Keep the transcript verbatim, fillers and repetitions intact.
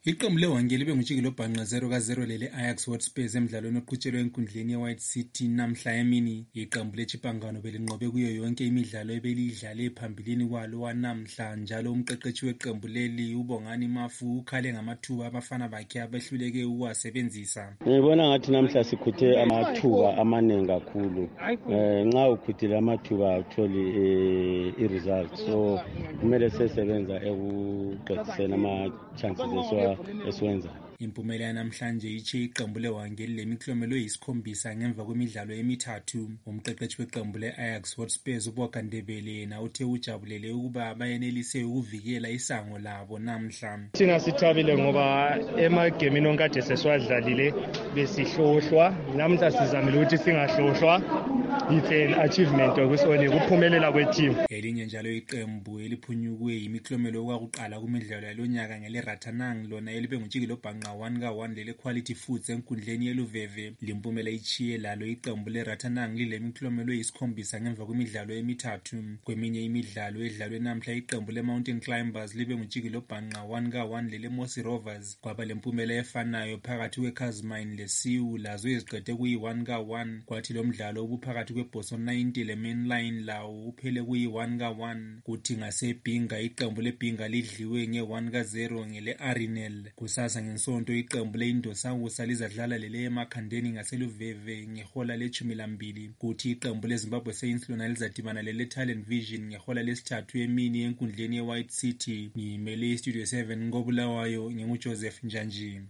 Iqembu leWangeli libe ngujikelo obhanqa zero ka zero lele Ajax Hotspurs emidlalweni oqhutshelwe enkundleni yeWhite City namhla emini. Iqembu leChipangano belinqobe kuyo yonke imidlalo ebeliyidlale phambilini kwalo wanamhla, njalo umqeqeshi weqembu leli uBongani Mafu ukhale ngamathuba abafana bakhe abehluleke ukuwasebenzisa. Ngibona ngathi namhla sikhuthe amathuba amaningi kakhulu. Eh nxa ukhuthile amathuba utholi i-result, so kumele sesebenza ekuqediseni ama-chances esiwa esiwenza. Impumela yanamhlanje iche iqembu leWangeli lemiklomelo eyisikhombisa ngemva kwemidlalo emithathu. Umqeqeshi weqembu le-Ajax Hotspurs uBoga Ndebele yena uthe ujabulele ukuba bayenelise ukuvikela isango labo namhla. Thina sithabile ngoba emagemini onkade sesiwadlalile besihlohlwa, namhla sizamile ukuthi singahlohlwa. It's an achievement okusone kuphumelela kweteam. Elinye njalo iqembu eliphunyukwe yimiklomelo okwakuqala kumidlalo yalonyaka ngele Ratanang lona elibe ngujikelo obhanqa one ka one lele Quality Foods enkundleni yeLuveve. Limpumela ichiye lalo iqembu leRatanang lile miklomelo eyisikhombisa ngemva kwemidlalo emithathu. Kweminye imidlalo edlalwe namhla iqembu leMountain Climbers libe ngujikelo obhanqa one ka one lele Mosi Rovers. Kwaba lempumela efanayo phakathi kweCasmine leSiu lazo eziqede kuyi one ka one, kwathi lo mdlalo ubuphakathi kweBoso ninety leMainline lawo uphele kuyi one ka one. Kuthi ngaseBhinga iqembu leBhinga lidliwe nge one ka zero ngele Arinel. Kusasa ngensonto iqembu leIndosawusa lizadlala lele eMakhandeni ngaseLuveve ngehola lechumi lambili. Kuthi iqembu leZimbabwe Saints lona lizadibana lele Talent Vision ngehola lesithathu emini enkundleni yeWhite City. Ngimele iStudio seven koBulawayo, nginguJoseph Njanji.